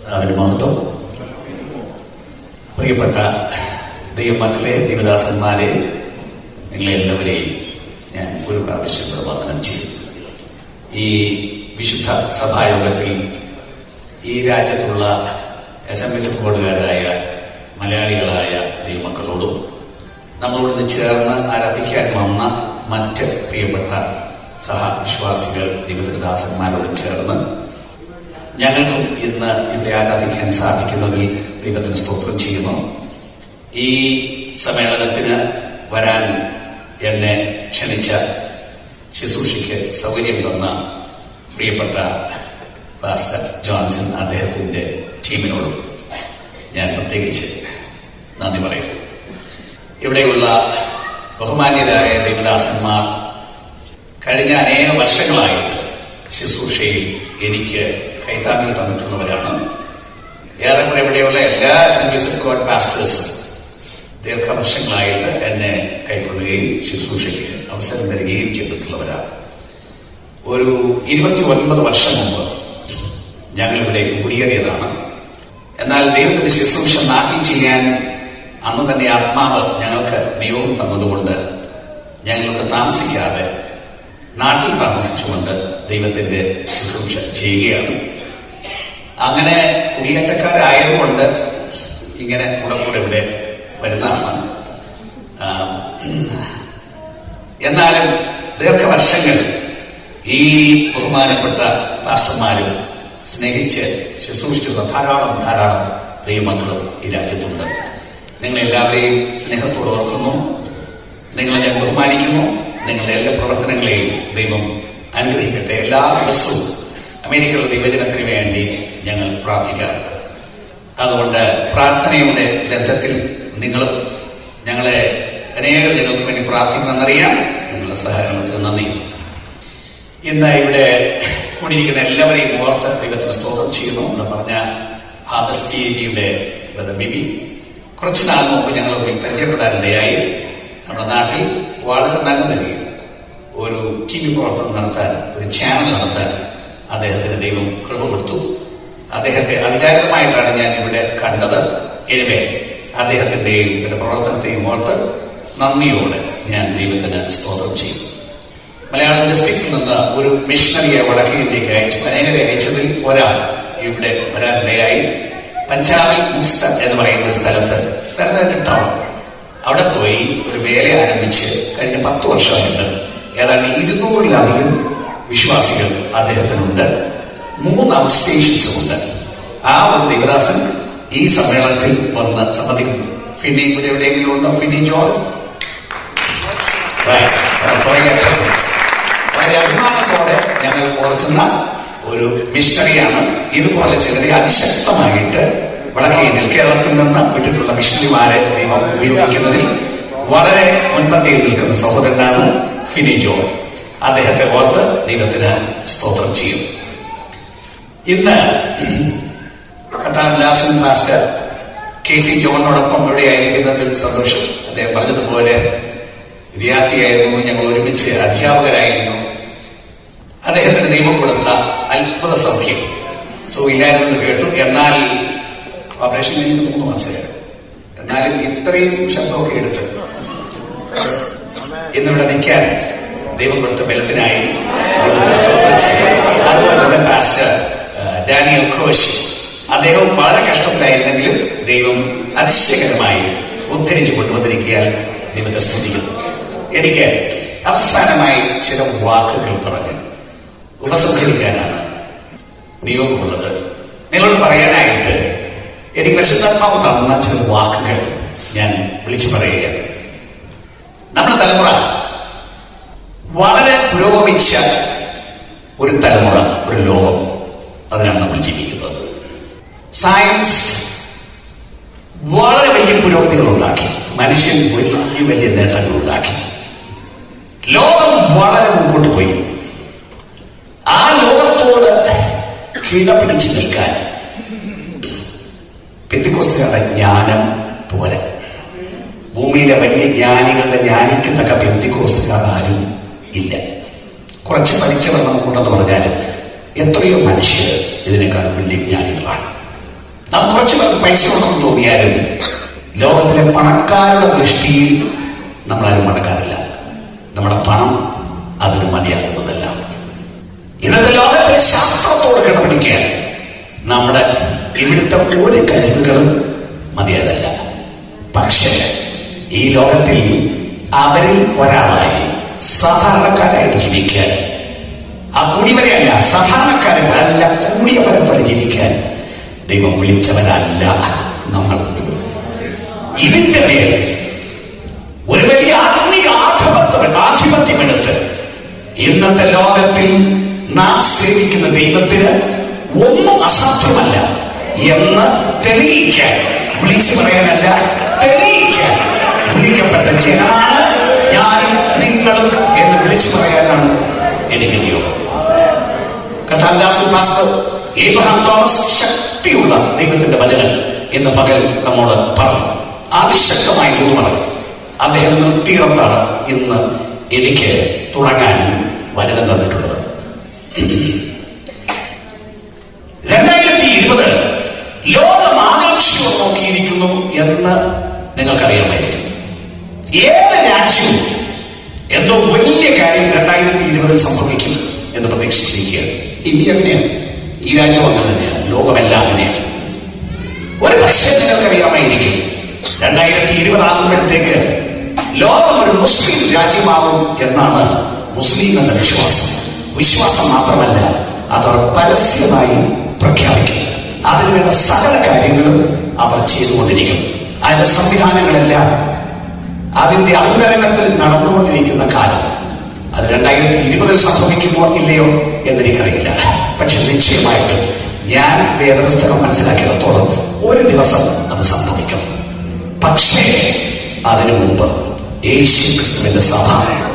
അവന് മഹത്വം. പ്രിയപ്പെട്ട ദൈവമക്കളെ, ദൈവദാസന്മാരെ, നിങ്ങളെല്ലാവരെയും ഞാൻ ഒരു പ്രാവശ്യം പ്രബോധനം ചെയ്യും. ഈ വിശുദ്ധ സഭായോഗത്തിൽ ഈ രാജ്യത്തുള്ള SMS കോഡുകാരായ മലയാളികളായ ദൈവമക്കളോടും നമ്മളോട് ചേർന്ന് ആരാധിക്കാൻ വന്ന മറ്റ് പ്രിയപ്പെട്ട സഹവിശ്വാസികൾ ദൈവദാസന്മാരോടും ചേർന്ന് ഞങ്ങൾക്കും ഇന്ന് ഇവിടെ ആരാധിക്കാൻ സാധിക്കുന്നതിൽ ദൈവത്തിന് സ്തോത്രം ചെയ്യുന്നു. ഈ സമ്മേളനത്തിന് വരാൻ എന്നെ ക്ഷണിച്ച ശുശ്രൂഷയ്ക്ക് സൗകര്യം തന്ന പ്രിയപ്പെട്ട പാസ്റ്റർ ജോൺസൺ, അദ്ദേഹത്തിന്റെ ടീമിനോടും ഞാൻ പ്രത്യേകിച്ച് നന്ദി പറയുന്നു. ഇവിടെയുള്ള ബഹുമാന്യരായ ദൈവദാസന്മാർ കഴിഞ്ഞ അനേക വർഷങ്ങളായിട്ട് ശുശ്രൂഷയിൽ എനിക്ക് കൈത്താങ്ങിൽ തന്നിട്ടുള്ളവരാണ്. ഏറെക്കുറെ ഇവിടെയുള്ള എല്ലാ അസംബ്ലീസ് കോഡ് പാസ്റ്റേഴ്സും ദീർഘവർഷങ്ങളായിട്ട് എന്നെ കൈക്കൊള്ളുകയും ശുശ്രൂഷയ്ക്ക് അവസരം തരികയും ചെയ്തിട്ടുള്ളവരാണ്. ഒരു 29 വർഷം മുമ്പ് ഞങ്ങളിവിടെ കുടിയേറിയതാണ്. എന്നാൽ ദൈവത്തിന്റെ ശുശ്രൂഷ നാട്ടിൽ ചെയ്യാൻ അന്ന് തന്നെ ആത്മാവ് ഞങ്ങൾക്ക് നിയോഗം തന്നതുകൊണ്ട് ഞങ്ങൾക്ക് താമസിക്കാതെ നാട്ടിൽ താമസിച്ചുകൊണ്ട് ദൈവത്തിന്റെ ശുശ്രൂഷ ചെയ്യുകയാണ്. അങ്ങനെ കുടിയേറ്റക്കാരായതുകൊണ്ട് ഇങ്ങനെ കൂടെ ഇവിടെ വരുന്നതാണ്. എന്നാലും ദീർഘവർഷങ്ങൾ ഈ ബഹുമാനപ്പെട്ട പാസ്റ്റർമാരും സ്നേഹിച്ച് ശുശ്രൂഷിക്കുന്ന ധാരാളം ദൈവമക്കളും ഈ രാജ്യത്തുണ്ട്. നിങ്ങളെല്ലാവരെയും സ്നേഹത്തോടെ ഓർക്കുന്നു. നിങ്ങളെ ഞാൻ ബഹുമാനിക്കുന്നു. നിങ്ങളുടെ എല്ലാ പ്രവർത്തനങ്ങളെയും ദൈവം അനുഗ്രഹിക്കട്ടെ. എല്ലാ ദിവസവും അമേരിക്കയുടെ വിഭജനത്തിന് വേണ്ടി ഞങ്ങൾ പ്രാർത്ഥിക്കാം. അതുകൊണ്ട് പ്രാർത്ഥനയുടെ ബന്ധത്തിൽ നിങ്ങളും ഞങ്ങളെ അനേകം ഞങ്ങൾക്ക് വേണ്ടി പ്രാർത്ഥിക്കുന്നറിയാം. നിങ്ങളുടെ സഹകരണത്തിന് നന്ദി. ഇന്ന് ഇവിടെ കൂടിയിരിക്കുന്ന എല്ലാവരെയും ഓർത്ത് ദൈവത്തിന് സ്തോത്രം ചെയ്യുന്നു എന്ന് പറഞ്ഞ ഹാബസ്റ്റീരിയുടെ ബിബി കുറച്ചു നാൾ മുമ്പ് ഞങ്ങൾ പരിചയപ്പെടാനിടയായി. നമ്മുടെ നാട്ടിൽ വളരെ നല്ല നിലയിൽ ഒരു TV പ്രവർത്തനം നടത്താൻ, ഒരു ചാനൽ നടത്താൻ അദ്ദേഹത്തിന് ദൈവം കൃപ കൊടുത്തു. അദ്ദേഹത്തെ അവിചാരിതമായിട്ടാണ് ഞാൻ ഇവിടെ കണ്ടത്. എനിവേ, അദ്ദേഹത്തിന്റെയും ഇതിന്റെ പ്രവർത്തനത്തെയും ഓർത്ത് നന്ദിയോടെ ഞാൻ ദൈവത്തിന് സ്തോത്രം ചെയ്യും. മലയാളം ഡിസ്ട്രിക്റ്റിൽ നിന്ന് ഒരു മിഷണറിയെ വടക്കേ ഇന്ത്യക്ക് അനേകരെ അയച്ചതിൽ ഒരാൾ ഇവിടെ വരാനിടയായി. പഞ്ചാബിൽ മുസ്തർ എന്ന് പറയുന്ന ഒരു സ്ഥലത്ത് ടൗൺ, അവിടെ പോയി ഒരു വേല ആരംഭിച്ച് കഴിഞ്ഞ 10 വർഷമായിട്ട് ഏതാണ്ട് 200-ലധികം വിശ്വാസികൾ അദ്ദേഹത്തിനുണ്ട്. 3 ഔട്ട് സ്റ്റേഷൻസും ഉണ്ട്. ആ ഒരു ദൈവദാസൻ ഈ സമ്മേളനത്തിൽ വന്ന് സംബന്ധിക്കുന്നു. ഫിനി ഇവിടെ എവിടെയെങ്കിലും ഉണ്ടോ? ഫിനി ജോർജ് വളരെ അഭിമാനത്തോടെ ഞങ്ങൾ ഓർക്കുന്ന ഒരു മിഷണറിയാണ്. ഇതുപോലെ ചിലരെ അതിശക്തമായിട്ട് വടക്കേ ഇന്ത്യയിൽ കേരളത്തിൽ നിന്ന് വിട്ടിട്ടുള്ള മിഷണറിമാരെ ദൈവം ഉപയോഗിക്കുന്നതിൽ വളരെ മുൻപന്തിയിൽ നിൽക്കുന്ന സഹോദരനാണ് ഫിനി ജോർജ്. അദ്ദേഹത്തെ ഓർത്ത് ദൈവത്തിന് സ്തോത്രം ചെയ്യും. ഇന്ന് കഥാദാസൻ മാസ്റ്റർ KC ജോണിനോടൊപ്പം ഇവിടെ ആയിരിക്കുന്നതിൽ സന്തോഷം. അദ്ദേഹം പറഞ്ഞതുപോലെ വിദ്യാർത്ഥിയായിരുന്നു, ഞങ്ങൾ ഒരുമിച്ച് അധ്യാപകരായിരുന്നു. അദ്ദേഹത്തിന് ദൈവം കൊടുത്ത അത്ഭുത സൗഖ്യം ഇല്ലായിരുന്നെന്ന് കേട്ടു. എന്നാൽ ഓപ്പറേഷൻ കഴിഞ്ഞ് 3 മാസമായിരുന്നു. എന്നാലും ഇത്രയും ശബ്ദമൊക്കെ എടുത്ത് ഇന്നിവിടെ നിൽക്കാൻ ദൈവം കൊടുത്ത ബലത്തിനായി അതുപോലെ തന്നെ പാസ്റ്റർ ഡാനിയൽ ഘോഷ്, അദ്ദേഹം വളരെ കഷ്ടത്തിലായിരുന്നെങ്കിലും ദൈവം അതിശയകരമായി ഉദ്ധരിച്ചു കൊണ്ടുവന്നിരിക്കാൻ ദൈവത്തെ സ്തുതിക്കുന്നു. എനിക്ക് അവസാനമായി ചില വാക്കുകൾ പറഞ്ഞ് ഉപസംഹരിക്കാനാണ് നിയോഗമുള്ളത്. നിങ്ങളോട് പറയാനായിട്ട് എനിക്ക് പരിശുദ്ധാത്മാവ് തന്ന ചില വാക്കുകൾ ഞാൻ വിളിച്ചു പറയുകയാണ്. നമ്മുടെ തലമുറ വളരെ പുരോഗമിച്ച ഒരു തലമുറ, ഒരു ലോകം, അതിനാണ് നമ്മൾ ജീവിക്കുന്നത്. സയൻസ് വളരെ വലിയ പുരോഗതികൾ ഉണ്ടാക്കി, മനുഷ്യൻ വലിയ നേട്ടങ്ങൾ ഉണ്ടാക്കി. ലോകം വളരെ മുമ്പോട്ട് പോയി. ആ ലോകത്തോട് കീഴപിടിച്ചു നിൽക്കാൻ പെന്തിക്കോസ്തുകാരുടെ ജ്ഞാനം പോരാ. ഭൂമിയിലെ വലിയ ജ്ഞാനികളുടെ ജ്ഞാനിക്കുന്നൊക്ക പെന്തിക്കോസ്തുകാർ ആരും ഇല്ല. കുറച്ച് പഠിച്ചവർ നമുക്കുണ്ടെന്ന് പറഞ്ഞാലും എത്രയോ മനുഷ്യർ ഇതിനേക്കാൾ വലിയ ജ്ഞാനികളാണ്. നാം കുറച്ചു പേർക്ക് പൈസ ഉണ്ടെന്ന് തോന്നിയാലും ലോകത്തിലെ പണക്കാരുടെ ദൃഷ്ടിയിൽ നമ്മളാരും പണക്കാരില്ല. നമ്മുടെ പണം അതിന് മതിയാകുന്നതല്ല. ഇന്നത്തെ ലോകത്തിലെ ശാസ്ത്രത്തോട് കിടപിടിക്കാൻ നമ്മുടെ ഇവിടുത്തെ ഒരു കഴിവുകളും മതിയായതല്ല. പക്ഷേ ഈ ലോകത്തിൽ അവരിൽ ഒരാളായി സാധാരണക്കാരായിട്ട് ജീവിക്കാൻ, ആ കൂടിയവരെയല്ല, സാധാരണക്കാരല്ല കൂടിയവരെ പോലെ ജീവിക്കാൻ ദൈവം വിളിച്ചവരല്ല നമ്മൾ. ഇതിന്റെ പേര് ഒരു വലിയ ആത്മീക ആധിപത്യമെടുത്ത് ഇന്നത്തെ ലോകത്തിൽ നാം സേവിക്കുന്ന ദൈവത്തിന് ഒന്നും അസാധ്യമല്ല എന്ന് തെളിയിക്കാൻ, വിളിച്ചു പറയാനല്ല തെളിയിക്കാൻ വിളിക്കപ്പെട്ട ജനമാണ് ഞാനും നിങ്ങളും എന്ന് വിളിച്ചു പറയാനാണ് എനിക്ക് നിയോഗം. കഥാദാസൻ മാസ്റ്റർ ഏബ്രഹാം തോമസ് ശക്തിയുള്ള ദൈവത്തിന്റെ വചനം ഇന്ന് പകൽ നമ്മോട് പറഞ്ഞു. അതിശക്തമായി പറഞ്ഞു. അദ്ദേഹം നിർത്തിയിടത്താണ് ഇന്ന് എനിക്ക് തുടങ്ങാൻ വചനം തന്നിട്ടുള്ളത്. 2020 ലോകം ആകാംക്ഷയോടെ നോക്കിയിരിക്കുന്നു എന്ന് നിങ്ങൾക്കറിയാമായിരിക്കും. ഏത് രാജ്യവും എന്തോ വലിയ കാര്യം 2020 സംഭവിക്കും എന്ന് പ്രതീക്ഷിച്ചിരിക്കുകയാണ്. ഇന്ത്യ അങ്ങനെയാണ്, ഈ രാജ്യം അങ്ങനെ തന്നെയാണ്, ലോകമെല്ലാം അങ്ങനെയാണ്. ഒരു പക്ഷേ നിങ്ങൾക്കറിയാമായിരിക്കും 2020 ആകുമ്പോഴത്തേക്ക് ലോകം ഒരു മുസ്ലിം രാജ്യമാകും എന്നാണ് മുസ്ലിം എന്ന വിശ്വാസം മാത്രമല്ല, അതവർ പരസ്യമായി പ്രഖ്യാപിക്കും. അതിനുവേണ്ട സകല കാര്യങ്ങളും അവർ ചെയ്തുകൊണ്ടിരിക്കും. അതിന്റെ സംവിധാനങ്ങളെല്ലാം അതിന്റെ അന്തരംഗത്തിൽ നടന്നുകൊണ്ടിരിക്കുന്ന കാലം. അത് 2020 സംഭവിക്കുമോ ഇല്ലയോ എന്നെനിക്കറിയില്ല. പക്ഷെ നിശ്ചയമായിട്ടും ഞാൻ വേദപുസ്തകം മനസ്സിലാക്കിയിടത്തോളം ഒരു ദിവസം അത് സംഭവിക്കും. പക്ഷേ അതിനു മുമ്പ് യേശു ക്രിസ്തുവിന്റെ സഭ,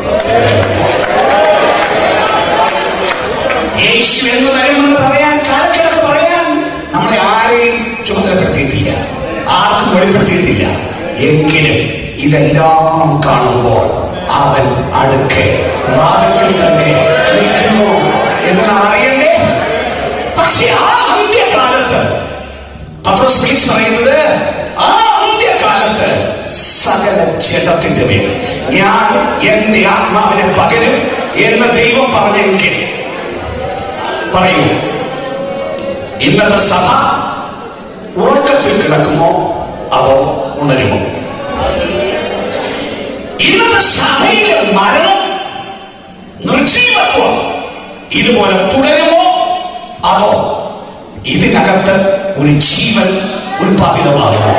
യേശു എന്ന് വരുമെന്ന് പറയാൻ, കാലക്കിടക്ക് പറയാൻ നമ്മളെ ആരെയും ചുമതലപ്പെടുത്തിയിട്ടില്ല, ആർക്കും വെളിപ്പെടുത്തിയിട്ടില്ല. എങ്കിലും ഇതെല്ലാം കാണുമ്പോൾ അവൻ അടുക്കെ വാതിൽക്കൽ തന്നെ നിൽക്കുന്നു എന്ന് അറിയണ്ടേ? പക്ഷെ ആ അന്ത്യകാലത്ത് പത്രോസ് വിളിച്ചു പറയുന്നത്, ആ അന്ത്യകാലത്ത് സകല ജഡത്തിന്റെ മേൽ ഞാൻ എന്റെ ആത്മാവിനെ പകരും എന്ന് ദൈവം പറഞ്ഞെങ്കിൽ പറയൂ, ഇന്നത്തെ സഭ ഉറക്കത്തിൽ കിടക്കുമോ അതോ ഉണരുമോ? ഇന്നത്തെ സഭയിലെ മരണം, നിർജീവത്വം ഇതുപോലെ തുടരുമോ അതോ ഇതിനകത്ത് ഒരു ജീവൻ ഉൽപ്പാദിതമാകുമോ?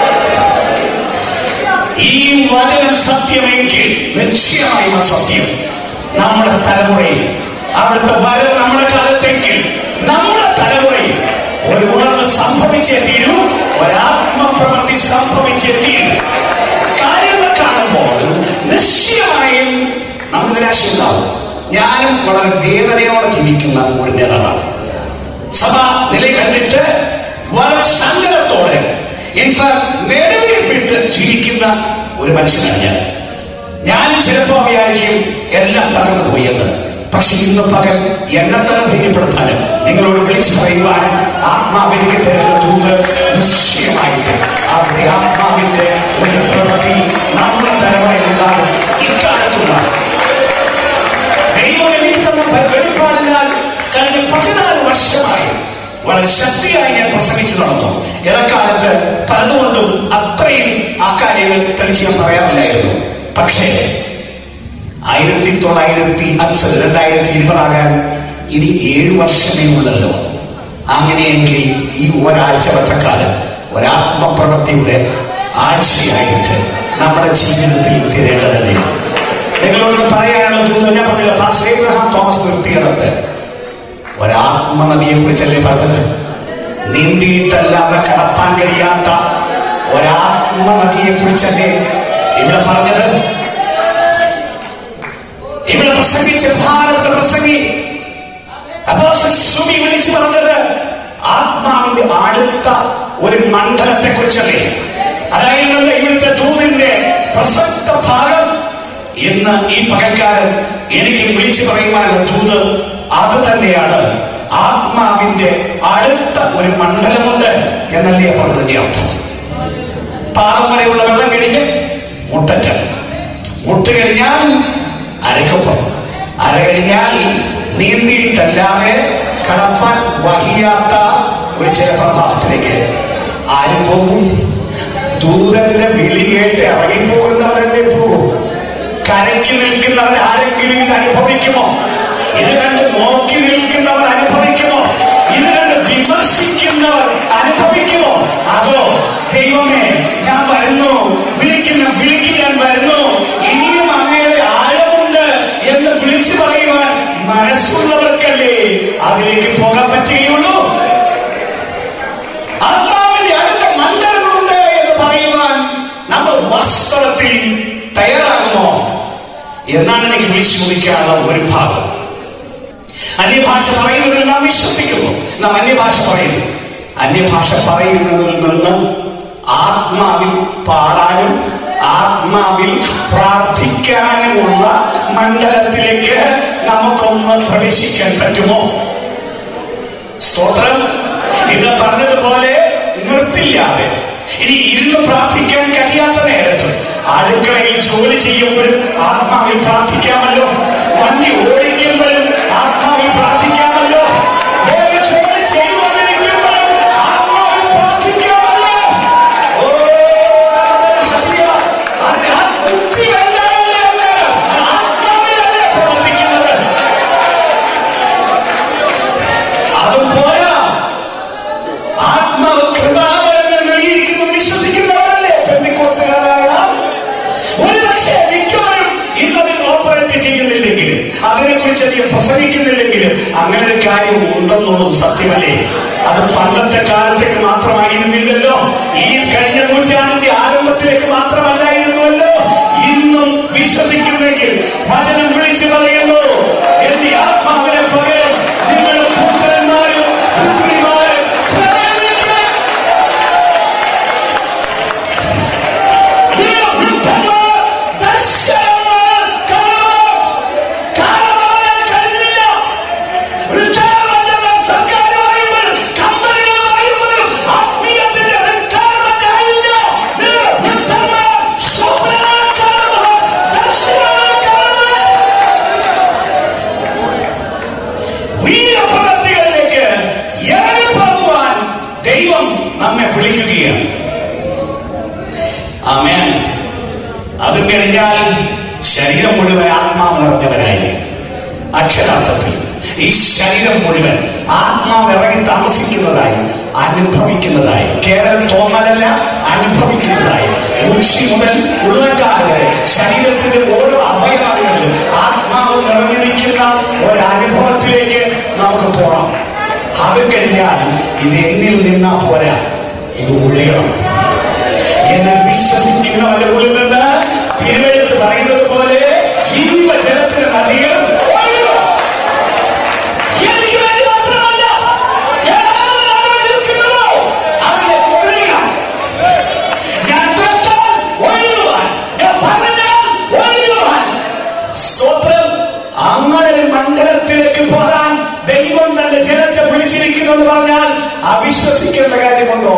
ഈ വചനം സത്യമെങ്കിൽ നിശ്ചയമായും സത്യം നമ്മുടെ തലമുറയിൽ, അവിടുത്തെ വരം നമ്മുടെ കാലത്തെങ്കിൽ നമ്മുടെ തലമുറയിൽ ഒരു ഉണർവ് സംഭവിച്ചേ തീരൂ, ഒരാത്മപ്രവൃത്തി സംഭവിച്ചേ തീരൂ. കാര്യങ്ങൾ കാണുമ്പോൾ നിശ്ചയമായും നമുക്ക് നിരാശയുണ്ടാവും. ഞാനും വളരെ വേദനയോടെ ജീവിക്കുന്ന ഒരു നേതാവാണ്. സഭ നില കണ്ടിട്ട് വളരെ സങ്കടത്തോടെ, നെടുവേർപ്പിട്ട് ജീവിക്കുന്ന ഒരു മനുഷ്യനാണ് ഞാൻ. ചിലപ്പോ വിചാരിക്കും എല്ലാം തകർന്നു പോയെന്ന്. പക്ഷെ ഇന്ന് പകൽ എന്നെ തന്നെ ധൈര്യപ്പെടുത്താനും നിങ്ങളോട് വിളിച്ചു പറയുവാനും ആത്മാവിലേക്ക് തരുന്ന ദൂത് നിശ്ചയമായിട്ട് അവരുടെ ആത്മാവിന്റെ ഒരു പ്രവൃത്തി നമ്മുടെ തലമുറയിലുണ്ടാകും. ഇക്കാലത്തുണ്ടാകും. ദൈവം എനിക്ക് തന്ന വെളിപ്പാടിനാൽ കഴിഞ്ഞ 14 വർഷമായി വളരെ ശക്തിയായി ഞാൻ പ്രസംഗിച്ചു നടന്നു. ഇടക്കാലത്ത് പലതുകൊണ്ടും അത്രയും ആ കാര്യങ്ങൾ തെളിച്ച് ഞാൻ പറയാറില്ലായിരുന്നു. പക്ഷേ 2020 ആകാൻ ഇനി 7 വർഷമേ ഉള്ളല്ലോ. അങ്ങനെയെങ്കിൽ ഈ ഒരാഴ്ച വട്ടക്കാലം ഒരാത്മപ്രവൃത്തിയുടെ ആഴ്ചയായിട്ട് നമ്മുടെ ജീവിതത്തിൽ തീരേണ്ടതല്ലേ? നിങ്ങളോട് പറയാനുള്ള ദൂത് ഞാൻ പറഞ്ഞില്ല. പാസ്റ്റർ ഏബ്രഹാം തോമസ് നിർത്തിയിടത്ത് ഒരാത്മനദിയെ കുറിച്ചല്ലേ പറഞ്ഞത്? നീന്തിയിട്ടല്ലാതെ കടപ്പാൻ കഴിയാത്ത ഒരാത്മനദിയെ കുറിച്ചല്ലേ ഇവിടെ പറഞ്ഞത്? ഇവിടെ പ്രസംഗിച്ച ഭാരത പ്രസംഗി അപ്പോസ്തലൻ സുബി വിളിച്ചു പറഞ്ഞത് ആത്മാവിന്റെ അടുത്ത ഒരു മണ്ഡലത്തെ കുറിച്ചല്ലേ? അതായത് ഇവിടുത്തെ ദൂതിന്റെ പ്രസക്ത ഭാഗം. ഇന്ന് ഈ പകൽക്കാരൻ എനിക്ക് വിളിച്ചു പറയുവാനുള്ള ദൂത് അത് തന്നെയാണ്. ആത്മാവിന്റെ അടുത്ത ഒരു മണ്ഡലമുണ്ട് എന്നല്ലേ പറഞ്ഞതിന്റെ അർത്ഥം. പാദം വരെയുള്ള വെള്ളം കഴിഞ്ഞ് മുട്ടറ്റ്, മുട്ട് കഴിഞ്ഞാൽ അരക്കൊപ്പം, അര കഴിഞ്ഞാൽ നീന്തിയിട്ടല്ലാതെ കടപ്പാൻ വഹിയാത്ത ഒരു ജലപ്രവാഹത്തിലേക്ക് ആരും പോകും? ദൂതന്റെ വിളി കേട്ട് ഇറങ്ങിപ്പോകുന്നവരല്ലേ പോകും. കരയ്ക്ക് നിൽക്കുന്നവർ ആരെങ്കിലും ഇത് അനുഭവിക്കുമോ? ഇത് കണ്ട് നോക്കി നിൽക്കുന്നവർ അനുഭവിക്കുമോ? ഇത് കണ്ട് വിമർശിക്കുന്നവർ അനുഭവിക്കുമോ? അതോ ദൈവമേ ഞാൻ വരുന്നു, വിളിക്ക് ഞാൻ വരുന്നു, ഇനിയും അങ്ങയുടെ ആഴമുണ്ട് എന്ന് വിളിച്ചു പറയുവാൻ മനസ്സുള്ളവർക്കല്ലേ അതിലേക്ക് പോകാൻ പറ്റുകയുള്ളൂ? ആത്മാവിന്റെ അടുത്ത മണ്ഡലമുണ്ട് എന്ന് പറയുവാൻ നമ്മൾ വാസ്തവത്തിൽ തയ്യാറാകുമോ എന്നാണ് എനിക്ക് വിളിച്ചു ചോദിക്കാനുള്ള ഒരു ഭാഗം. അന്യഭാഷ പറയുന്നതിൽ നാം വിശ്വസിക്കുന്നു. നാം അന്യഭാഷ പറയുന്നു. അന്യഭാഷ പറയുന്നതിൽ നിന്ന് ആത്മാവിൽ പാടാനും ആത്മാവിൽ പ്രാർത്ഥിക്കാനുമുള്ള മണ്ഡലത്തിലേക്ക് നമുക്കൊന്ന് പ്രവേശിക്കാൻ പറ്റുമോ? സ്തോത്രം. ഇത് പറഞ്ഞതുപോലെ നിർത്തില്ലാതെ ഇനി ഇരുന്ന് പ്രാർത്ഥിക്കാൻ കഴിയാത്ത നേരത്ത് അടുക്കളയിൽ ജോലി ചെയ്യുമ്പോഴും ആത്മാവിൽ പ്രാർത്ഥിക്കാമല്ലോ. വണ്ടി ഓടിക്കുമ്പോഴും ആത്മാവിൽ പ്രാർത്ഥിക്കാമല്ലോ. ജോലി ചെയ്യുവാനിരിക്കുമ്പോഴും ആത്മാവിൽ പ്രാർത്ഥിക്കാമല്ലോ. ആത്മാവിലല്ലേ പ്രവർത്തിക്കുന്നത്. അതും പോരാ, ആത്മാവ് കൃപാവരങ്ങൾ നൽകിയിരിക്കുന്നു വിശ്വസിക്കുന്നവരല്ലേ പെന്തക്കോസ്തുകാരായ. ഒരുപക്ഷെ മിക്കവരും ഇന്നതിൽ ഓപ്പറേറ്റ് ചെയ്യുന്നില്ലെങ്കിലും അതിനെക്കുറിച്ച് അധികം പ്രസംഗിക്കുന്നില്ലെങ്കിലും അങ്ങനെ ഒരു കാര്യം ഉണ്ടെന്നുള്ളത് സത്യമല്ലേ? അത് പണ്ടത്തെ കാലത്തേക്ക് മാത്രമായിരുന്നില്ലല്ലോ. ഈ കഴിഞ്ഞ നൂറ്റാണ്ടിന്റെ ആരംഭത്തിലേക്ക് മാത്രമല്ലായിരുന്നുവല്ലോ. ഇന്നും വിശ്വസിക്കുന്നെങ്കിൽ വചനം വിളിച്ചു പറയുന്നു, എന്റെ ആത്മാവിനെ പകരം നിങ്ങളുടെ പുത്രന്മാരും പുത്രിമാരും നമ്മെ വിളിക്കുകയാണ്. ആമേൻ. അതും കഴിഞ്ഞാൽ ശരീരം മുഴുവൻ ആത്മാവ് നിറഞ്ഞവരായി. അക്ഷരാർത്ഥത്തിൽ ഈ ശരീരം മുഴുവൻ ആത്മാവ് ഇറങ്ങി താമസിക്കുന്നതായി, അനുഭവിക്കുന്നതായി, കേവലം തോന്നലല്ല, അനുഭവിക്കുന്നതായി, ഉച്ചി മുതൽ ഉള്ളകാല വരെ ശരീരത്തിന്റെ ഓരോ അവയവങ്ങളിലും ആത്മാവ് നിറഞ്ഞിരിക്കുന്ന ഒരനുഭവത്തിലേക്ക് നമുക്ക് പോകാം. അത് കഴിഞ്ഞാൽ ഇത് എന്നിൽ നിന്നാ പോരാ, ഇത് ഒഴുകണം. എന്ന് വിശ്വസിക്കുന്നവരുടെ ഉള്ളിൽ നിന്ന് തിരുവെഴുത്ത് പറയുന്നത് പോലെ ജീവജലത്തിന് നദികൾ എനിക്ക് വേണ്ടി മാത്രമല്ല, അതിലേക്ക് ഒഴുകാൻ, ഞാൻ തൊട്ടാൽ ഒഴുകുവാൻ, ഞാൻ പറഞ്ഞാൽ ഒഴുകുവാൻ. സ്തോത്രം. അങ്ങനെ ഒരു മണ്ഡലത്തിലേക്ക് പോകാൻ ദൈവം തന്റെ ജനത്തെ വിളിച്ചിരിക്കുന്നു എന്ന് പറഞ്ഞാൽ അവിശ്വസിക്കേണ്ട കാര്യമുണ്ടോ?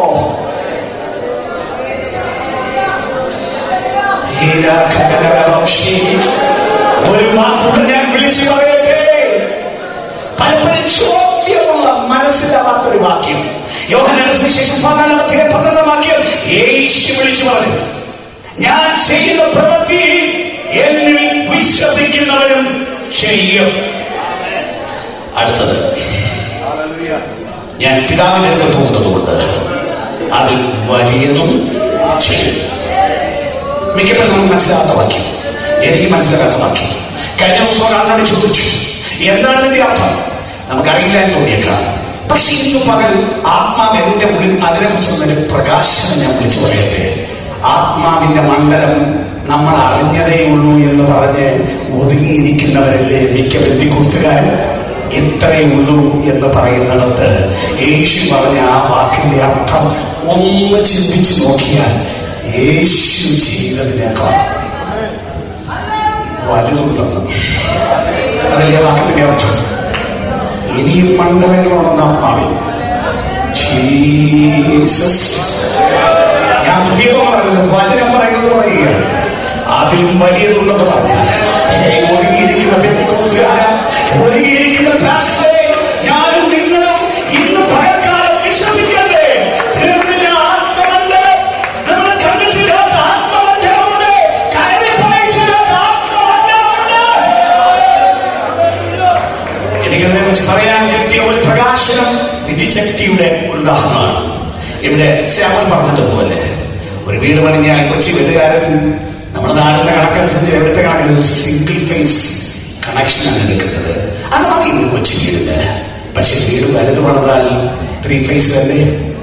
ഒരു വാക്കുകൾ ഞാൻ വിളിച്ചു പറയട്ടെ. പലപ്പോഴും ചോദ്യമുള്ള മനസ്സിലാവാത്തൊരു വാക്യം. യോഹന്നാന്റെ സുവിശേഷം 14 വാക്യം യേശു വിളിച്ചു പറഞ്ഞു, ഞാൻ ചെയ്യുന്ന പ്രവൃത്തി എന്നിൽ വിശ്വസിക്കുന്നവരും ചെയ്യും. അടുത്തത്, ഞാൻ പിതാവിന്റെ അടുക്കൽ പോകുന്നതുകൊണ്ട് അത് വലിയതും ചെയ്യും. മിക്കപ്പോഴും നമുക്ക് മനസ്സിലാകാത്ത വാക്യം, എനിക്ക് മനസ്സിലാക്കാത്ത വാക്യം. കഴിഞ്ഞ ദിവസം ഒരാളോട് ചോദിച്ചു, എന്താണ് ഇതിന്റെ അർത്ഥം? നമുക്കറിയില്ല എന്ന് തോന്നിയേക്കാം. പക്ഷെ ഇന്ന് പകൽ ആത്മാവ് എന്റെ ഉള്ളിൽ അതിനെക്കുറിച്ചൊരു പ്രകാശനം ഞാൻ വിളിച്ചു പറയട്ടെ. ആത്മാവിന്റെ മണ്ഡലം നമ്മൾ അറിഞ്ഞതേ ഉള്ളൂ എന്ന് പറഞ്ഞ് ഒതുങ്ങിയിരിക്കുന്നവരല്ലേ മിക്ക പെന്തക്കോസ്തുകാരും. ഇത്രയേ ഉള്ളൂ എന്ന് പറയുന്നിടത്ത് യേശു പറഞ്ഞ ആ വാക്കിന്റെ അർത്ഥം ഒന്ന് ചിന്തിച്ചു നോക്കിയാൽ യേശു ചെയ്തതിനേക്കാൾ വലുതുണ്ടെന്ന്. അതല്ലേ വാക്യത്തിന്റെ അർത്ഥം? ഇനിയും മണ്ഡലങ്ങളോടൊന്നാം പാടില്ല. ജീസസ്. ഞാൻ പുതിയതോ പറയുന്നത് വചനം പറയുന്നത് പറയുകയാണ്. അതിലും വലിയതുണ്ടെന്ന് പറഞ്ഞാൽ ഒരുങ്ങിയിരിക്കുന്ന പെന്തിക്കോസ്തുകാരാ, ഒരുങ്ങിയിരിക്കുന്ന പാസ്റ്ററെ, ഞാനും നിങ്ങളും ഇന്ന് ഭയക്കാലം വിശ്വസിക്കണ്ടേ? തീർന്നില്ല ആത്മമണ്ഡലം. നമ്മൾ കണ്ടിട്ടില്ലാത്ത ആത്മമണ്ഡലമുണ്ട്, കയറിപ്പോയിട്ടില്ലാത്ത ആത്മമണ്ഡലമുണ്ട്. എനിക്കതിനെ കുറിച്ച് പറയാൻ കിട്ടിയ ഒരു പ്രകാശനം വിധിശക്തിയുടെ ഉദാഹരണമാണ്. ഇവിടെ ശ്യാമൻ പറഞ്ഞതുപോലെ ഒരു വീട് പണിഞ്ഞാൽ കൊച്ചി വീട്ടുകാരൻ നമ്മുടെ നാടിന്റെ കണക്കനുസരിച്ച് എവിടുത്തെ കണക്കിന് സിംഗിൾ ഫേസ് കണക്ഷനാണ് എടുക്കുന്നത്. അത് മതി ഒരു കൊച്ചി വീടിന്. പക്ഷെ വീട് വലുത് പണിതാൽ 3 ഫേസ് തന്നെ.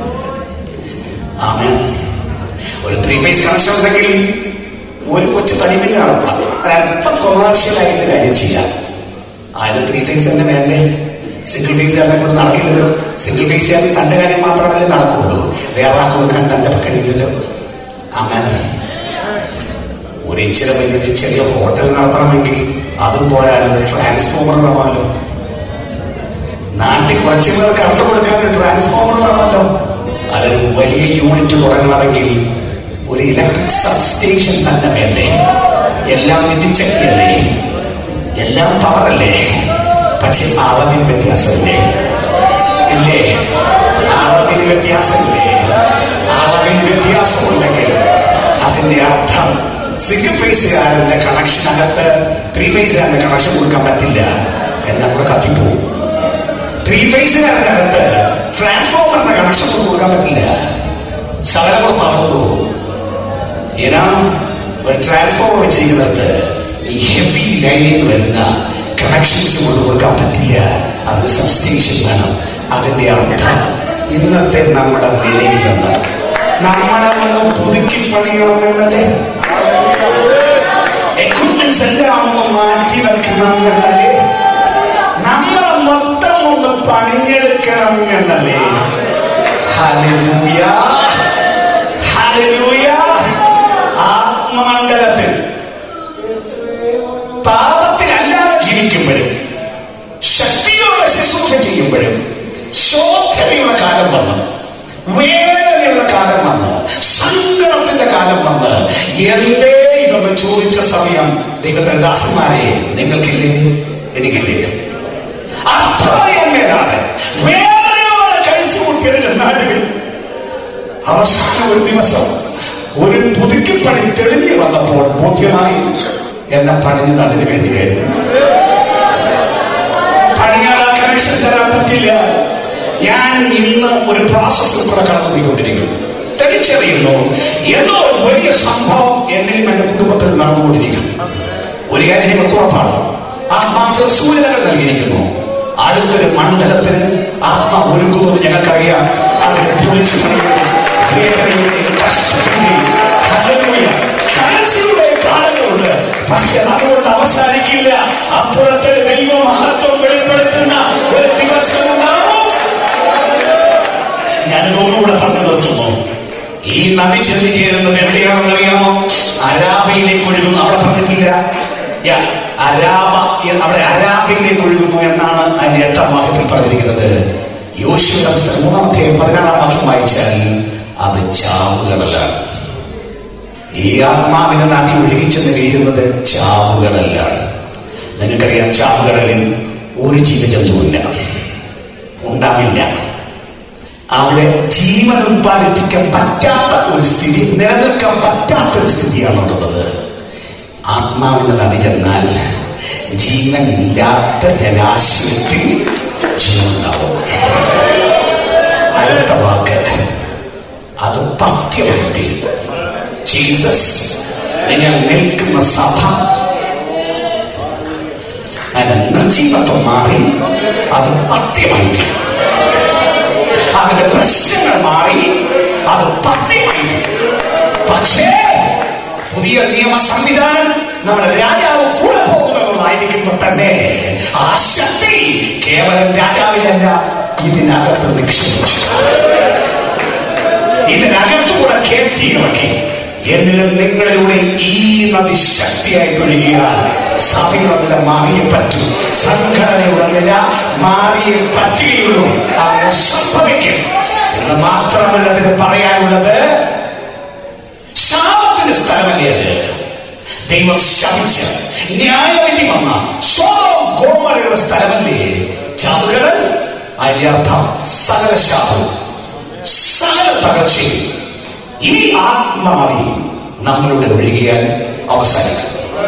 ആമേൻ. ഒരു 3 ഫേസ് കണക്ഷൻ ഉണ്ടെങ്കിൽ ഒരു കൊച്ചു തനിമിൽ നടത്താം, ഒരല്പം കൊമേഴ്ഷ്യലായിട്ട് കാര്യം ചെയ്യാം. ആയത് 3 ഫേസ് തന്നെ വേണ്ടേ? സിംഗിൾ ഫേസ് കാരനെ കൊണ്ട് നടക്കില്ലല്ലോ. സിംഗിൾ ഫേസ് കാരൻ തന്റെ കാര്യം മാത്രമല്ലേ നടക്കുള്ളൂ, വേറെ ആൾക്ക് കൊടുക്കാൻ തന്റെ പക്കലില്ലല്ലോ. ആമേൻ. ഒരു ഇച്ചിരി വലിയ ചെറിയ ഹോട്ടൽ നടത്തണമെങ്കിൽ അതും പോയാലും ട്രാൻസ്ഫോമർ വേണമല്ലോ. നാട്ടിൽ കുറച്ചു പേർ കറണ്ട് കൊടുക്കാൻ ട്രാൻസ്ഫോമർ വേണമല്ലോ. അതൊരു വലിയ യൂണിറ്റ് തുടങ്ങണമെങ്കിൽ ഒരു ഇലക്ട്രിക് സബ്സ്റ്റേഷൻ തന്നെ വേണ്ടേ? എല്ലാം വിധിച്ചല്ലേ, എല്ലാം പവറല്ലേ? പക്ഷെ അളവിന് വ്യത്യാസമില്ലേ? ഇല്ലേ? അളവിന് വ്യത്യാസമില്ലേ? അളവിന് വ്യത്യാസമുണ്ടെങ്കിൽ അതിന്റെ അർത്ഥം സിംഗിൾ ഫേസുകാരന്റെ കണക്ഷനകത്ത് 3 ഫേസുകാരന്റെ കണക്ഷൻ കൊടുക്കാൻ പറ്റില്ല, എന്നാൽ കൂടെ കത്തിപ്പോവും. 3 ഫേസുകാരന്റെ അകത്ത് ട്രാൻസ്ഫോമറിന്റെ കണക്ഷൻ കൊടുക്കാൻ പറ്റില്ല, ശകലങ്ങൾ പറഞ്ഞു. ഏനാ ഒരു ട്രാൻസ്ഫോമർ വെച്ചിരിക്കുന്നത് ഈ ഹെവി ലൈനിൽ വരുന്ന കണക്ഷൻസ് കൊണ്ട് കൊടുക്കാൻ പറ്റില്ല, അതിന് സബ്സ്റ്റേഷൻ വേണം. അതിന്റെ അർത്ഥം ഇന്നത്തെ നമ്മുടെ നിലയിൽ നിന്ന് നമ്മളെ ഒന്ന് പുതുക്കി പണിയണമെന്നല്ലേ, എക്വിപ്മെന്റ്സ് എല്ലാം ഒന്ന് മാറ്റി വെക്കണം എന്നല്ലേ, നമ്മളെ മൊത്തം ഒന്ന് പണിഞ്ഞെടുക്കണം എന്നല്ലേ. Hallelujah, hallelujah. ആത്മമണ്ഡലത്തിൽ പാപത്തിലല്ലാതെ ജീവിക്കുമ്പോഴും ശക്തിയോടെ ശുശ്രൂഷ ചെയ്യുമ്പോഴും ശോധനയുടെ കാലം വന്നു, വേദനയുടെ കാലം വന്ന്, സങ്കടത്തിന്റെ കാലം വന്ന്, എന്തേ ഇതൊന്ന് ചോദിച്ച സമയം ദൈവത്തിന്റെ ദാസന്മാരെ നിങ്ങൾക്കില്ലേ, എനിക്കില്ലേ? അത്രയേറെ വേദനയോടെ കഴിച്ചു കൂട്ടിയതിന്റെ നാട്ടിൽ അവസാന ഒരു ദിവസം ഒരു പുതുക്കിപ്പണി തെളിഞ്ഞു വന്നപ്പോൾ ബോധ്യമായി എന്നെ പണിഞ്ഞത് അതിനു വേണ്ടിയായിരുന്നു. പണിയാൻ ആ കണക്ഷൻ തരാൻ പറ്റില്ല. ഞാൻ ഇന്ന് ഒരു പ്രോസസ്സിൽ കൂടെ കടന്നുപോയിക്കൊണ്ടിരിക്കുന്നു. തിരിച്ചറിയുന്നു എന്നോ വലിയ സംഭവം എന്നെയും എന്റെ കുടുംബത്തിൽ നടന്നുകൊണ്ടിരിക്കുന്നു. ഒരു കാര്യം ഞങ്ങൾക്ക് ഉറപ്പാണ്, ആത്മാവിന്റെ സൂചനകൾ നൽകിയിരിക്കുന്നു. അടുത്തൊരു മണ്ഡലത്തിന് ആത്മ ഒരുക്കുന്നത് ഞങ്ങൾക്കറിയാം. അതിനെ പൊളിച്ചു കരച്ചിലൂടെ കാലങ്ങളുണ്ട്, പക്ഷെ അതുകൊണ്ട് അവസാനിക്കില്ല. അപ്പുറത്തെ ദൈവമഹത്വം വെളിപ്പെടുത്തുന്ന ഒരു ദിവസം ഉണ്ടാവും. ഞാനിതോടുകൂടെ പറഞ്ഞു നിർത്തുന്നു. ഈ നദി ചെന്ന് ചേരുന്നത് എവിടെയാണെന്ന് അറിയാമോ? അരാബയിലേക്ക് ഒഴുകുന്നു. അവിടെ പറഞ്ഞിട്ടില്ല അരാബ, അവിടെ അരാബയിലേക്ക് ഒഴുകുന്നു എന്നാണ് അതിന്റെ 8ാം വാക്യത്തിൽ പറഞ്ഞിരിക്കുന്നത്. യോശുവ 3-ാമത്തെ 16-ാം വാക്യം വായിച്ചാൽ അത് ചാവുകടലാണ്. ഈ ആത്മാവിനെ നദി ഒഴുകിച്ചെന്ന് വീഴുന്നത് ചാവുകടലാണ്. നിങ്ങൾക്കറിയാം, ചാവുകടലിൽ ഒരു ജീവജന്തുവില്ല, ഉണ്ടാവില്ല. അവിടെ ജീവൻ ഉത്പാദിപ്പിക്കാൻ പറ്റാത്ത ഒരു സ്ഥിതി, നിലനിൽക്കാൻ പറ്റാത്തൊരു സ്ഥിതിയാണുള്ളത്. ആത്മാവിന്റെ നദി ചെന്നാൽ ജീവനില്ലാത്ത ജലാശയത്തിൽ ജീവനുണ്ടാവും. അടുത്ത വാക്ക് അത് പഥ്യമായി. ജീസസ് നിങ്ങൾ നിൽക്കുന്ന സഭ അതിന്റെ നിർജീവത്വം മാറി അത് പഥ്യമായി. അതിന്റെ പ്രശ്നങ്ങൾ മാറി അത് പഥ്യമായി. പക്ഷേ പുതിയ നിയമ സംവിധാനം നമ്മുടെ രാജാവ് കൂടെ പോകുമെന്നുള്ളതായിരിക്കുമ്പോൾ തന്നെ ആ ശക്തി കേവലം രാജാവിലല്ല, ഇതിനകത്ത് നിക്ഷേപിച്ചു, ഇതിനകത്തുകൂടെ കയറ്റിയിറക്കി. എന്നിലും നിങ്ങളിലൂടെ ഈ നദി ശക്തിയായിട്ട് ഒഴുകിയാൽ സഭയുടെ നില മാറിയേ പറ്റൂ, സംഘടനയുടെ നില മാറിയേ ചെയ്യുകയുള്ളൂ, അങ്ങനെ സംഭവിക്കും എന്ന് മാത്രമല്ല അതിന് പറയാനുള്ളത്. ശാപത്തിന്റെ സ്ഥലമല്ലേ അത്? ദൈവം ശപിച്ച് ന്യായവിധി വന്ന സ്വതം ഗോമരയുടെ സ്ഥലമല്ലേ ചാവുകടൽ? അതിന്റെ അർത്ഥം സകല ശാപവും സകല തകർച്ചയും ഈ ആത്മമതി നമ്മളുടെ ഒഴുകിയാൽ അവസാനിക്കും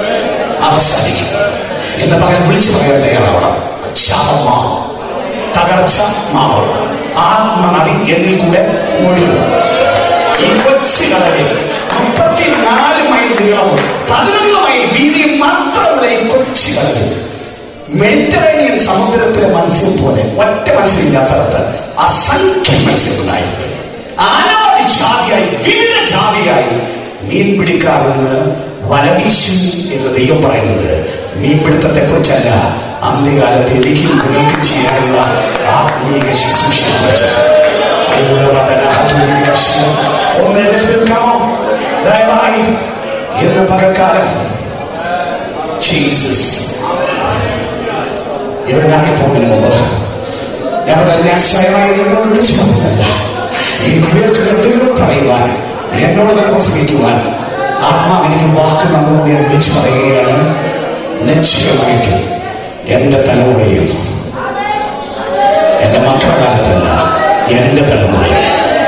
എന്ന് പറയാൻ വിളിച്ചു പറയാൻ തയ്യാറാവണം. ശാപം മാറും, തകർച്ച മാറും, ആത്മനദി എന്നിൽ കൂടെ ഒഴുകും. ഈ കൊച്ചു കടലിൽ 34 മൈൽ നീളവും 11 മൈൽ വീതിയും മാത്രമുള്ള ഈ കൊച്ചു കടലിൽ മെഡിറ്ററേനിയൻ സമുദ്രത്തിലെ മത്സ്യം പോലെ ഒറ്റ മത്സ്യമില്ലാത്തടത്ത് അസംഖ്യം മത്സ്യമുണ്ടായിട്ട് അനാദി ജാതിയായി വിവിധ ജാതിയായി മീൻപിടിക്കാമെന്ന് വലവീശും എന്ന് ദൈവം പറയുന്നത് മീൻപിടുത്തത്തെ കുറിച്ചല്ല, അന്ത്യകാലത്ത് എനിക്കും നിങ്ങൾക്ക് ചെയ്യാനുള്ള ആത്മീയ ശുശ്രൂഷയെ കുറിച്ച്. ഒന്ന് എഴുന്നേൽക്കാമോ ദയവായി ഇന്ന് പകൽക്കാലം? ജീസസ് ഇവിടെ ഇറങ്ങി പോകുന്നതിന് മുമ്പ് ഞാൻ സ്വയമായി നിങ്ങളോട് വിളിച്ചു പോകുന്നില്ല. ഈ കുട്ടികൾക്ക് പറയുവാൻ, എന്നോട് തന്നെ പ്രസംഗിക്കുവാൻ ആത്മാവ് എനിക്ക് വാക്ക് നമ്മളോട് ഞാൻ വിളിച്ചു പറയുകയാണ്. നിശ്ചയമായിട്ടും എന്റെ തലമുറയിൽ, എന്റെ മക്കളുടെ കാലത്തല്ല, എന്റെ തലമുറയിൽ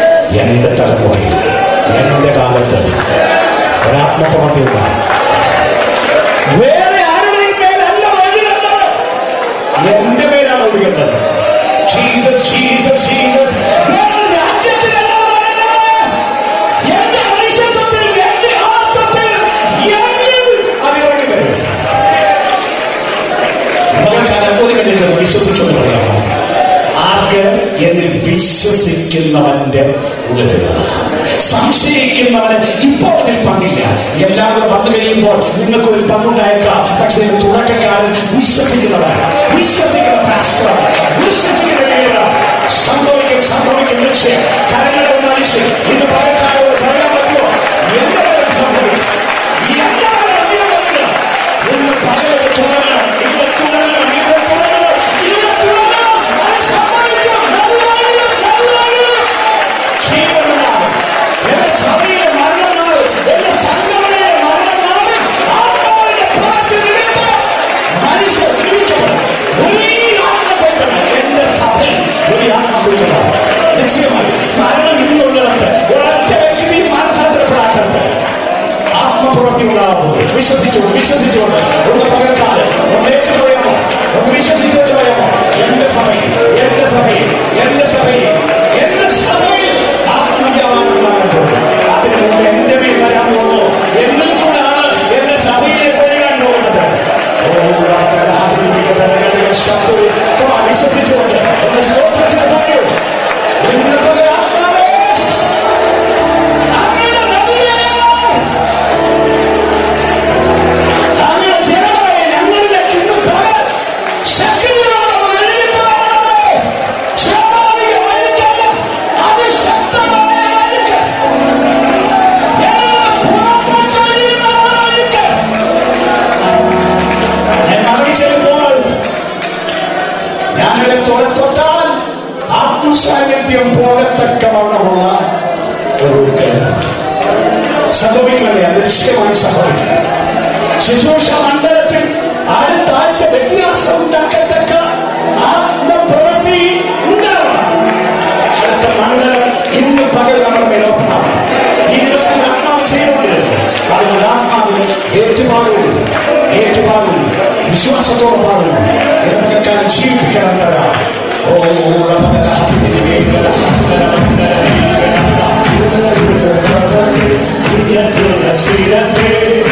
എന്റെ കാലത്ത് ഒരാത്മപ്രവർത്തിയുണ്ടാകും. വേറെ ആരുടെയും മേലല്ല ഒഴുകേണ്ടത്, എന്റെ മേലാണ് ഒഴുകേണ്ടത്. Jesus Jesus Jesus. രാജ്യത്തിലല്ല പറയുന്നത്, എന്റെ മനുഷ്യത്വത്തിൽ, എന്റെ ആത്മത്തിൽ, എന്നിൽ അതിനൊഴുകി വരും. ഒരു കണ്ടിട്ട് വിശ്വസിച്ചെന്ന് പറയാമോ? ആർക്ക്? എന്നിൽ വിശ്വസിക്കുന്നവന്റെ ഉള്ളിൽ. സംശയിക്കുന്നവന് ഇപ്പോൾ അതിൽ പങ്കില്ല. എല്ലാവരും വന്നു കഴിയുമ്പോൾ നിങ്ങൾക്കൊരു പങ്കുണ്ടായേക്കാം. പക്ഷേ തുടക്കക്കാരൻ വിശ്വസിക്കുന്നവൻ, വിശ്വസിക്കുന്ന പാസ്റ്റർ, വിശ്വസിക്കുന്ന ലീഡർ സംഭവിക്കും നിശ്ചയം. കരങ്ങൾ കൊണ്ടടിച്ച് ഇന്ന് പകൽക്കാരോട് പറയാൻ പറ്റുമോ? എല്ലാവരും സംഭവിക്കും. എല്ലാവരും അറിയാൻ ഇന്ന് പകൽ തുടരണം, ഇന്ന് തുടരണം, ഇന്ന് തുടരണം, ഇന്ന് തുടരണം. അത് സംഭവിക്കും. ജീവനാണ് എന്റെ സഭയിലെ മരണങ്ങൾ, എന്റെ സംഘടനയിലെ മരണങ്ങൾ, ആത്മാവിന്റെ പ്രവൃത്തി നിമിത്തം മനുഷ്യർ ജീവിക്കണം. ഒരു ആത്മകൊറ്റണം എന്റെ സഭയിൽ, ഒരു ആത്മകൊറ്റണം. നിശ്ചയമായി മരണം ഇന്നുള്ളിടത്ത് ഒരൊറ്റ വ്യക്തി മാനസാന്തരപ്പെടാത്തത് ആത്മപ്രവൃത്തി ഉണ്ടാകുമ്പോൾ വിശ്വസിച്ചുകൊണ്ട് ഒന്ന് പകർക്കാതെ ഒന്ന് ഏറ്റുപോയാമോ? ഒന്ന് വിശ്വസിച്ചുകൊണ്ട് പറയാമോ? എന്റെ സഭയിൽ ആത്മജ്ഞാനമുണ്ടാകുമ്പോൾ അതിന് മുമ്പ് എന്റെ മേൽ വരാൻ പോകുന്നു. എന്നിൽ കൂടാണ് എന്റെ സഭയിലേക്ക് ഒഴുകാൻ പോകുന്നത്. വിശ്വസിച്ചുകൊണ്ട് ഒന്ന് സ്തോത്രത്തിന് പറയൂ. ഇന്ന് പോലെ ആത്മാവേ അങ്ങനെ ജനങ്ങളെ ഞങ്ങളിലേക്ക് ഇന്ന് പോലെ ശക്തിയോടെ മഴയിപ്പാണ്. സ്വാഭാവിക മഴയ്ക്കല്ല, അത് ശക്തമായ മഴയ്ക്ക്, ഞാൻ അറിയിച്ചപ്പോൾ ഞാനിവിടെ തൊട്ടാൽ ആത്മസാന്നിധ്യം പോകത്തക്കവണ്ണമുള്ള ഒരു സംഭവിക്കുമല്ലേ? അത് നിശ്ചയമായി സംഭവിക്കും. ശുശ്രൂഷ മണ്ഡലത്തിൽ അടുത്താഴ്ച വ്യത്യാസം ഉണ്ടാക്കത്തക്ക ആത്മപ്രവൃത്തി ഉണ്ടാവണം. അടുത്ത മണ്ഡലം ഇന്ന് പകൽ നമ്മുടെ മേലോട്ടാണ്. ഈ ദിവസം ആത്മാവ് ചെയ്തുകൊണ്ടിരുന്നു. അതുകൊണ്ട് ആത്മാവിന് ഏറ്റുപാടുന്നു, വിശ്വാസത്തോടെ പാടുന്നു. എന്തൊക്കെ ജീവിപ്പിക്കണം തരാം. ഓ